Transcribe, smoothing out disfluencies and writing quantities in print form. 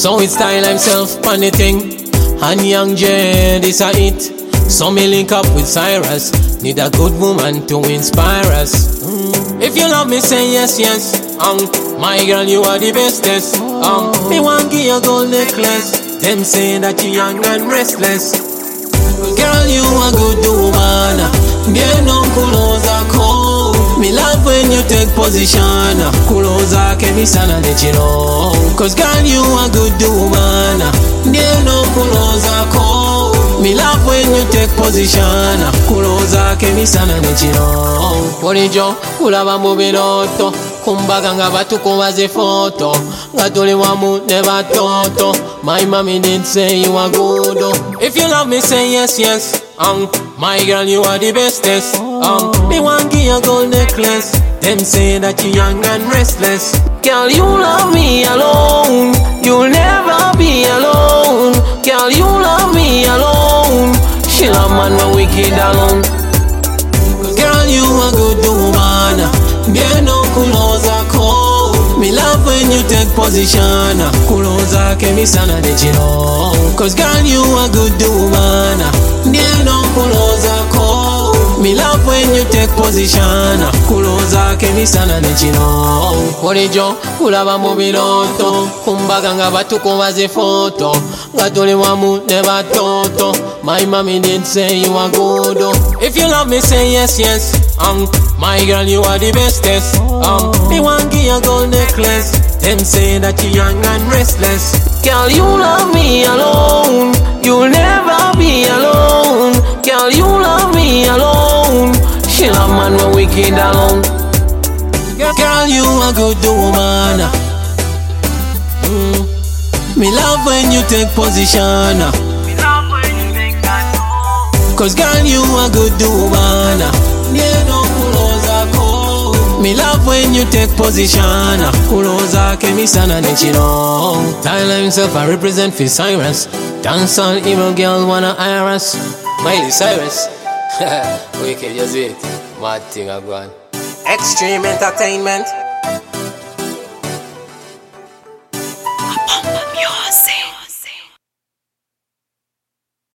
So it's style himself on the thing. And Young J, this a it. So me link up with Cyrus. Need a good woman to inspire us. If you love me, say yes, yes. My girl, you are the bestest. Me want give you a gold necklace. Them say that you young and restless. Girl, you a good woman. Bien no kuloza ko. Me love when you take position. Kuloza ke mi sana de chino. Cause girl, you a good woman. Bien no kuloza ko. Me love when you take position. Kuloza ke mi sana de chino. Ponijo, kulaba mubinoto. Kumbaga nga batukubaze photo. Nga tuli wamu never toto. My mommy did say you are good. If you love me, say yes, yes. My girl, you are the bestest. Me want give you a gold necklace. Them say that you young and restless. Girl, you love me alone. You'll never be alone. Girl, you love me alone. She love man when wicked alone. Girl, you a good woman. Bien no kuloza ko. Me love when you take position. Kuloza ke mi sana de chino. Cause girl, you a good woman. Bien no kuloza ko. Me love when you take position. Kuloza ke mi sana de chino. Ponijo, kulaba mubiloto. Kumbaga nga batukubaze photo. Nga tuli wamu never toto. My mommy did say you are good. If you love me, say yes, yes. My girl, you are the bestest. Me want give you a gold necklace. Them say that you young and restless. Girl, you love me alone. You'll never be alone. Girl, you love me alone. She love man when wicked alone. Girl, you a good woman. Me love when you take position. Cause girl, you a good woman. Yeah, no kuloza ko. Me love when you take position. Kuloza ke mi sana de chino. Tyler himself I represent for Cyrus. Dance all evil girl wanna hire us. Miley Cyrus. Wicked, you see it. Mad thing I go on. Extreme Entertainment.